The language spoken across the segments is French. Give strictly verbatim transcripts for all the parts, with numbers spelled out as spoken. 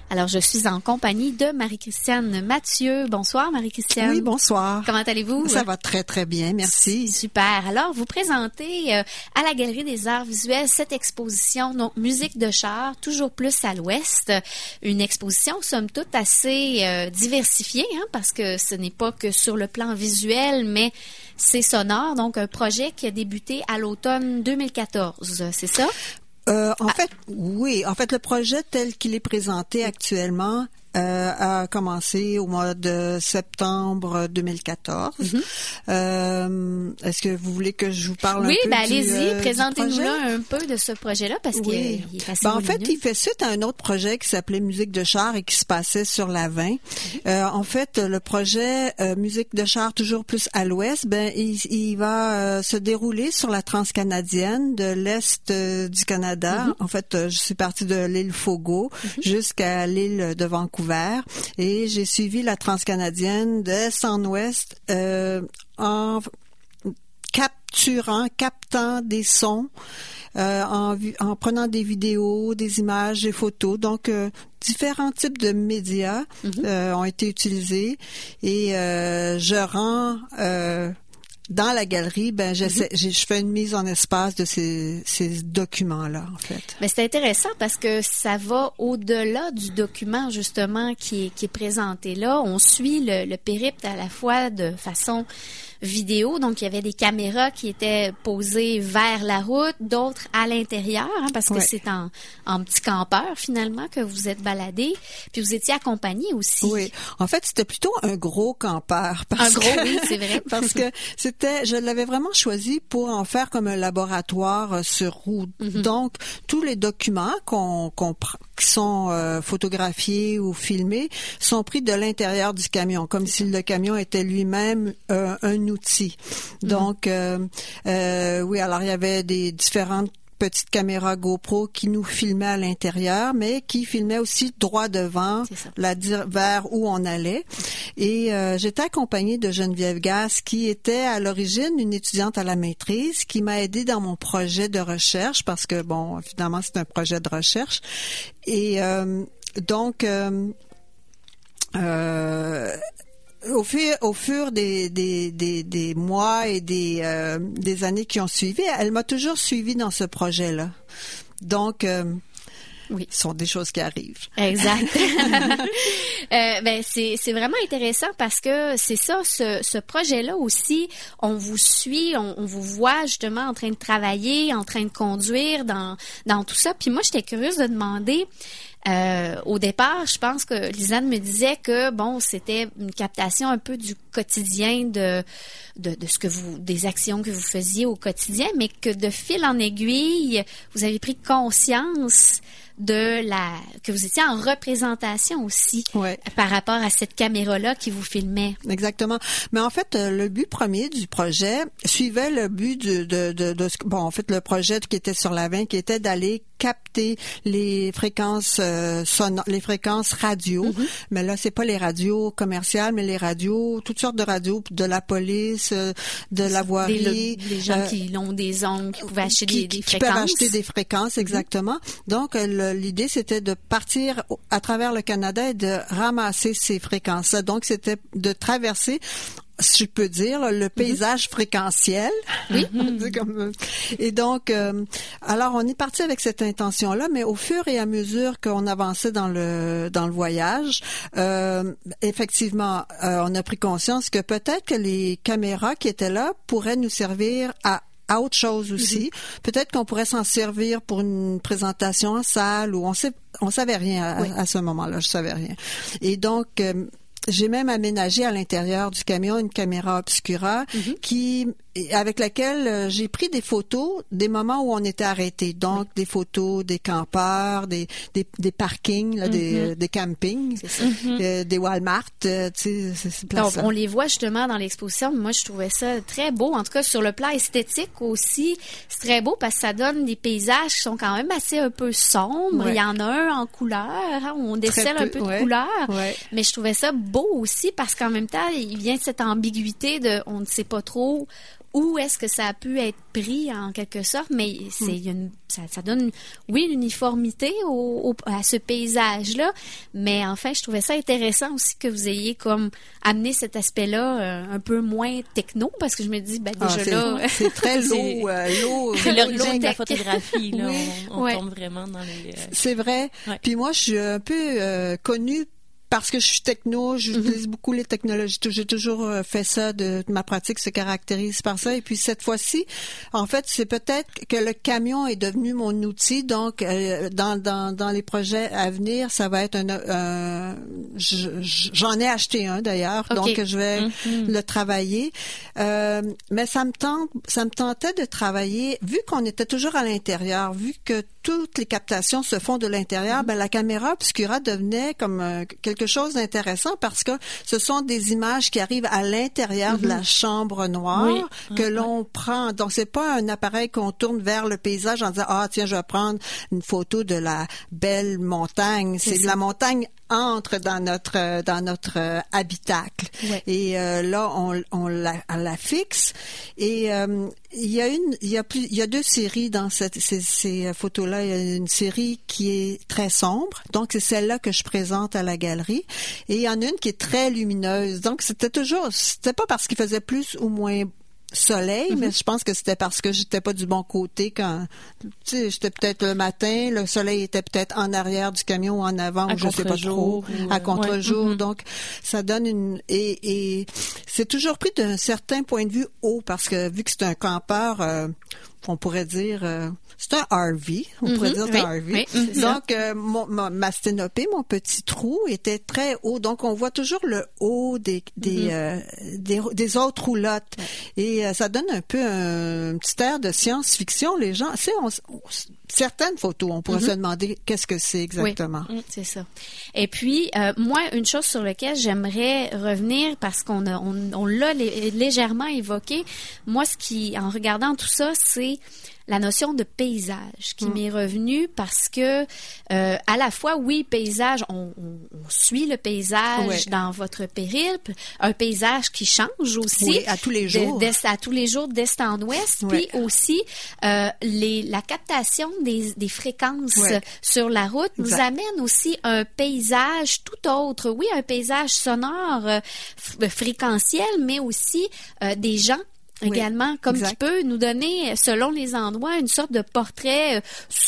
Alors, je suis en compagnie de Marie-Christiane Mathieu. Bonsoir, Marie-Christiane. Oui, bonsoir. Comment allez-vous? Ça va très, très bien, merci. Super. Alors, vous présentez euh, à la Galerie des Arts Visuels cette exposition, donc Musique de char, toujours plus à l'ouest. Une exposition, somme toute, assez euh, diversifiée, hein, parce que ce n'est pas que sur le plan visuel, mais c'est sonore. Donc, un projet qui a débuté à l'automne deux mille quatorze, c'est ça? Euh, en ah. fait, oui. En fait, le projet tel qu'il est présenté actuellement euh, a commencé au mois de septembre deux mille quatorze. Mm-hmm. Euh, est-ce que vous voulez que je vous parle oui, un peu ben du allez-y, euh, présentez-nous-là un peu de ce projet-là, parce oui. qu'il est assez ben, En volumineux. fait, il fait suite à un autre projet qui s'appelait Musique de char et qui se passait sur la vingt. Mm-hmm. Euh, en fait, le projet euh, Musique de char toujours plus à l'ouest, ben il, il va euh, se dérouler sur la transcanadienne de l'est euh, du Canada. Mm-hmm. En fait, euh, je suis partie de l'île Fogo mm-hmm. jusqu'à l'île de Vancouver et j'ai suivi la transcanadienne d'est en ouest euh, en capturant, captant des sons, euh, en, en prenant des vidéos, des images, des photos. Donc, euh, différents types de médias mm-hmm. euh, ont été utilisés et euh, je rends... Euh, dans la galerie, ben j'essaie, mm-hmm. je fais une mise en espace de ces, ces documents-là, en fait. Mais c'est intéressant parce que ça va au-delà du document justement qui est, qui est présenté là. On suit le, le périple à la fois de façon vidéo, donc il y avait des caméras qui étaient posées vers la route, d'autres à l'intérieur, hein, parce que ouais. c'est en, en petit campeur finalement que vous êtes baladé, puis vous étiez accompagné aussi. Oui, en fait c'était plutôt un gros campeur. Parce un gros, que, oui, c'est vrai. Parce que c'était, je l'avais vraiment choisi pour en faire comme un laboratoire sur route. Mm-hmm. Donc tous les documents qu'on, qu'on prend, qui sont euh, photographiés ou filmés sont pris de l'intérieur du camion, comme si le camion était lui-même euh, un outil. Donc, euh, euh, oui, alors il y avait des différentes petites caméras GoPro qui nous filmaient à l'intérieur, mais qui filmaient aussi droit devant, la, vers où on allait. Et euh, j'étais accompagnée de Geneviève Gasse, qui était à l'origine une étudiante à la maîtrise, qui m'a aidée dans mon projet de recherche, parce que, bon, finalement, c'est un projet de recherche. Et euh, donc... Euh, euh, Au fur, au fur des, des, des, des mois et des, euh, des années qui ont suivi, elle m'a toujours suivi dans ce projet-là. Donc, euh, oui, ce sont des choses qui arrivent. Exact. euh, ben c'est c'est vraiment intéressant parce que c'est ça, ce, ce projet-là aussi, on vous suit, on, on vous voit justement en train de travailler, en train de conduire dans dans tout ça. Puis moi, j'étais curieuse de demander. Euh, au départ, je pense que Lisanne me disait que bon, c'était une captation un peu du quotidien de, de de ce que vous, des actions que vous faisiez au quotidien, mais que de fil en aiguille, vous avez pris conscience de la que vous étiez en représentation aussi ouais. par rapport à cette caméra-là qui vous filmait. Exactement. Mais en fait, le but premier du projet suivait le but de de de, de bon, en fait, le projet qui était sur la vingt, qui était d'aller capter les fréquences euh, sonores, les fréquences radio. Mm-hmm. Mais là, c'est pas les radios commerciales, mais les radios, toutes sortes de radios, de la police, de la voirie. Les gens euh, qui ont des ondes, qui pouvaient acheter qui, des, des qui fréquences. peuvent acheter des fréquences, exactement. Mm-hmm. Donc, le, l'idée, c'était de partir à travers le Canada et de ramasser ces fréquences-là. Donc, c'était de traverser, si je peux dire, là, le paysage mm-hmm. fréquentiel. Oui. Comme, et donc, euh, alors on est parti avec cette intention-là, mais au fur et à mesure qu'on avançait dans le dans le voyage, euh, effectivement, euh, on a pris conscience que peut-être que les caméras qui étaient là pourraient nous servir à à autre chose aussi. Mm-hmm. Peut-être qu'on pourrait s'en servir pour une présentation en salle ou on sait, on savait rien à, oui. à ce moment-là, je savais rien. Et donc, euh, j'ai même aménagé à l'intérieur du camion une caméra obscura mm-hmm. qui avec laquelle euh, j'ai pris des photos des moments où on était arrêtés. Donc, oui. des photos des campeurs, des des, des parkings, là, mm-hmm. des, des campings, c'est ça. Euh, des Walmart, euh, tu sais, c'est, c'est Donc, on les voit justement dans l'exposition. Moi, je trouvais ça très beau. En tout cas, sur le plan esthétique aussi, c'est très beau parce que ça donne des paysages qui sont quand même assez un peu sombres. Ouais. Il y en a un en couleur, hein, où on décèle un peu de ouais. couleur. Ouais. Mais je trouvais ça beau aussi parce qu'en même temps, il vient de cette ambiguïté de on ne sait pas trop où est-ce que ça a pu être pris en quelque sorte, mais c'est, il y a une, ça, ça donne, oui, une uniformité au, au, à ce paysage-là, mais enfin, je trouvais ça intéressant aussi que vous ayez comme amené cet aspect-là euh, un peu moins techno, parce que je me dis, ben déjà ah, c'est, là... c'est très low, euh, low. C'est l'origine de la photographie, là, oui. on, on ouais. tombe vraiment dans les... Euh... C'est vrai, ouais. Puis moi, je suis un peu euh, connue parce que je suis techno, j'utilise mm-hmm. beaucoup les technologies. J'ai toujours fait ça, de, de ma pratique se caractérise par ça. Et puis cette fois-ci, en fait, c'est peut-être que le camion est devenu mon outil. Donc, euh, dans, dans, dans les projets à venir, ça va être un... un je, j'en ai acheté un d'ailleurs, okay. Donc je vais mm-hmm. le travailler. Euh, mais ça me tente, ça me tentait de travailler, vu qu'on était toujours à l'intérieur, vu que toutes les captations se font de l'intérieur, mm-hmm. ben la caméra obscura devenait comme euh, quelque chose d'intéressant parce que ce sont des images qui arrivent à l'intérieur mm-hmm. de la chambre noire oui. que mm-hmm. l'on prend. Donc c'est pas un appareil qu'on tourne vers le paysage en disant ah tiens je vais prendre une photo de la belle montagne. C'est, c'est la montagne entre dans notre dans notre euh, habitacle ouais. et euh, là on on la, on la fixe et euh, il y a une il y a plus il y a deux séries dans cette ces, ces photos là. Il y a une série qui est très sombre, donc c'est celle-là que je présente à la galerie, et il y en a une qui est très lumineuse. Donc c'était toujours c'était pas parce qu'il faisait plus ou moins soleil, mm-hmm. mais je pense que c'était parce que j'étais pas du bon côté quand, tu sais, j'étais peut-être le matin, le soleil était peut-être en arrière du camion ou en avant, ou je sais pas trop, ou, à contre-jour. Ouais. Mm-hmm. Donc, ça donne une, et, et c'est toujours pris d'un certain point de vue haut parce que vu que c'est un campeur, euh, on pourrait dire, euh, c'est un R V, on mm-hmm. pourrait dire c'est un R V. Oui, mm-hmm. Donc, euh, mon, ma, ma sténopée, mon petit trou, était très haut. Donc, on voit toujours le haut des des, mm-hmm. euh, des, des autres roulottes. Ouais. Et euh, ça donne un peu un, un petit air de science-fiction. Les gens, c'est on, on, certaines photos, on pourrait mm-hmm. se demander qu'est-ce que c'est exactement. Oui, c'est ça. Et puis, euh, moi, une chose sur laquelle j'aimerais revenir, parce qu'on a, on, on l'a lé- légèrement évoqué, moi, ce qui, en regardant tout ça, c'est la notion de paysage qui mmh. m'est revenue parce que euh, à la fois, oui, paysage, on, on, on suit le paysage ouais. dans votre périple, un paysage qui change aussi. Oui, à tous les jours. De, de, à tous les jours, d'est en ouest, ouais. puis aussi euh, les, la captation des, des fréquences ouais. sur la route nous exact. Amène aussi un paysage tout autre. Oui, un paysage sonore, euh, f- fréquentiel, mais aussi euh, des gens également, oui, comme exact. Qui peut nous donner, selon les endroits, une sorte de portrait euh,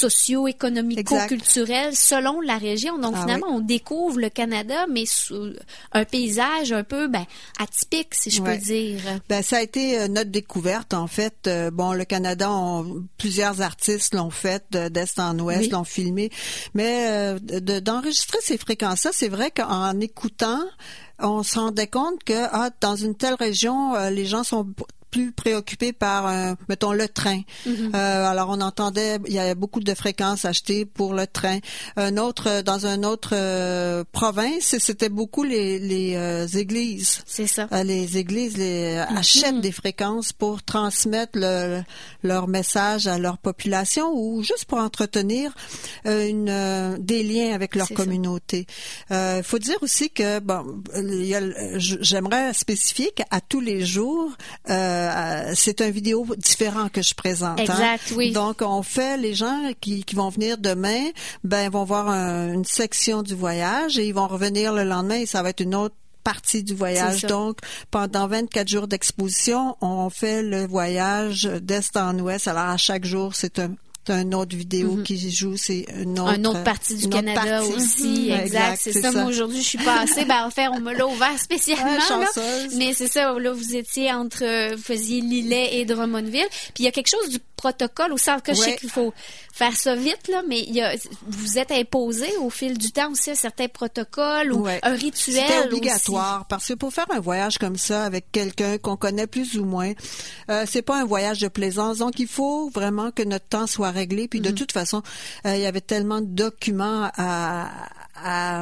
socio-économico-culturel selon la région. Donc, ah, finalement, oui. on découvre le Canada, mais sous un paysage un peu ben, atypique, si je oui. peux dire. Ben, ça a été euh, notre découverte, en fait. Euh, bon, le Canada, on, plusieurs artistes l'ont fait, de, d'est en ouest, oui. l'ont filmé. Mais euh, de, d'enregistrer ces fréquences-là, c'est vrai qu'en écoutant, on se rendait compte que ah, dans une telle région, euh, les gens sont plus préoccupés par, euh, mettons, le train. Mm-hmm. Euh, alors, on entendait, il y avait beaucoup de fréquences achetées pour le train. Un autre, dans une autre euh, province, c'était beaucoup les, les euh, églises. C'est ça. Euh, les églises les, mm-hmm. achètent des fréquences pour transmettre le, leur message à leur population ou juste pour entretenir euh, une, euh, des liens avec leur C'est communauté. Il euh, faut dire aussi que, bon, il y a, j'aimerais spécifier qu'à tous les jours, euh, Euh, c'est un vidéo différent que je présente. Exact, hein? oui. Donc, on fait, les gens qui, qui vont venir demain, ben, vont voir un, une section du voyage et ils vont revenir le lendemain et ça va être une autre partie du voyage. Donc, pendant vingt-quatre jours d'exposition, on fait le voyage d'est en ouest. Alors, à chaque jour, c'est un une autre vidéo mm-hmm. qui joue, c'est une autre, une autre partie du Canada partie. Aussi, mm-hmm. exact, exact, c'est, c'est ça. ça. Moi, aujourd'hui, je suis passée, ben, en fait, on me l'a ouvert spécialement, ouais, là. Mais c'est ça, là, vous étiez entre, vous faisiez Lillet et Drummondville. Puis il y a quelque chose du protocole aussi, que je ouais. sais qu'il faut faire ça vite, là, mais il y a, vous êtes imposé au fil du temps aussi à certains protocoles ou ouais. un rituel. C'était obligatoire, aussi. Parce que pour faire un voyage comme ça avec quelqu'un qu'on connaît plus ou moins, euh, c'est pas un voyage de plaisance. Donc, il faut vraiment que notre temps soit réglé. Puis, mm-hmm. de toute façon, euh, il y avait tellement de documents à, à,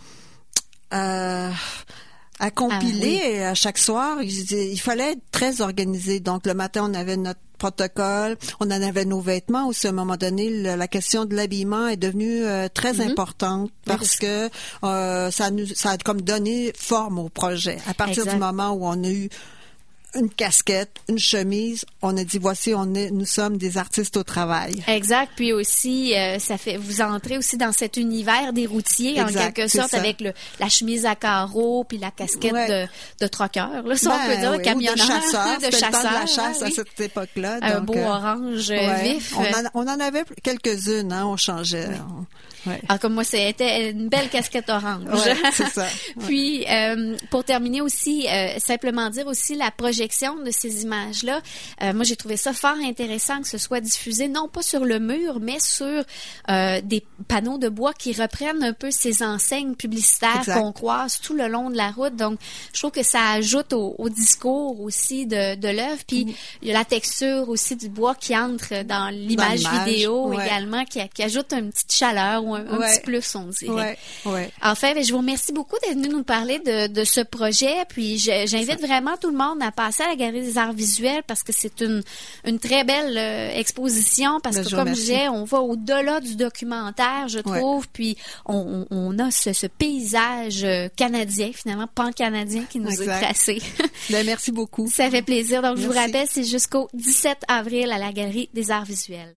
à à compiler ah, oui. à chaque soir. Il, il fallait être très organisé. Donc, le matin, on avait notre protocole, on en avait nos vêtements aussi. À un moment donné, le, la question de l'habillement est devenue euh, très mm-hmm. importante parce que euh, ça nous ça a comme donné forme au projet. À partir exact. Du moment où on a eu une casquette, une chemise. On a dit, voici, on est, nous sommes des artistes au travail. Exact. Puis aussi, euh, ça fait, vous entrez aussi dans cet univers des routiers, exact, en quelque sorte, avec le, la chemise à carreaux puis la casquette ouais. de, de troqueur, là, si ben, on peut dire, oui, camionneur, de chasseur. de chasseur. De la chasse oui. à cette époque-là. Un donc, beau euh, orange ouais. vif. On en, on en avait quelques-unes, hein, on changeait. Oui. On, Ouais. Alors comme moi, c'était une belle casquette orange. Ouais, c'est ça. Ouais. Puis euh, pour terminer aussi, euh, simplement dire aussi la projection de ces images-là. Euh, moi, j'ai trouvé ça fort intéressant que ce soit diffusé non pas sur le mur, mais sur euh, des panneaux de bois qui reprennent un peu ces enseignes publicitaires exact. Qu'on croise tout le long de la route. Donc, je trouve que ça ajoute au, au discours aussi de, de l'œuvre. Puis mmh. il y a la texture aussi du bois qui entre dans l'image dans vidéo ouais. également, qui, qui ajoute une petite chaleur ou un, un ouais. petit plus, on dirait. Ouais. Ouais. Enfin, je vous remercie beaucoup d'être venu nous parler de, de ce projet. Puis je, j'invite vraiment tout le monde à passer à la Galerie des Arts Visuels parce que c'est une, une très belle euh, exposition. Parce ben, que, comme je disais, on va au-delà du documentaire, je trouve. Ouais. Puis on, on a ce, ce paysage canadien, finalement, pan-canadien qui nous exact. Est tracé. Ben, merci beaucoup. Ça fait plaisir. Donc, merci. Je vous rappelle, c'est jusqu'au dix-sept avril à la Galerie des Arts Visuels.